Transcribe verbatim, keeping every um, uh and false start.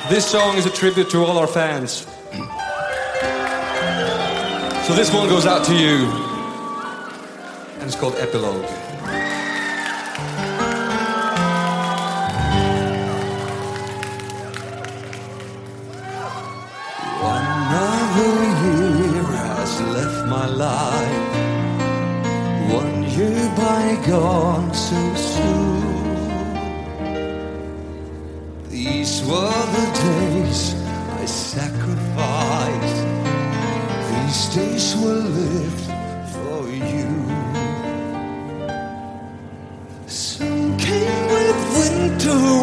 This song is a tribute to all our fans. So this one goes out to you. And it's called Epilogue. Another year has left my life. One year bygone so soon. These were the days I sacrificed. These days were lived for you. Some came with winter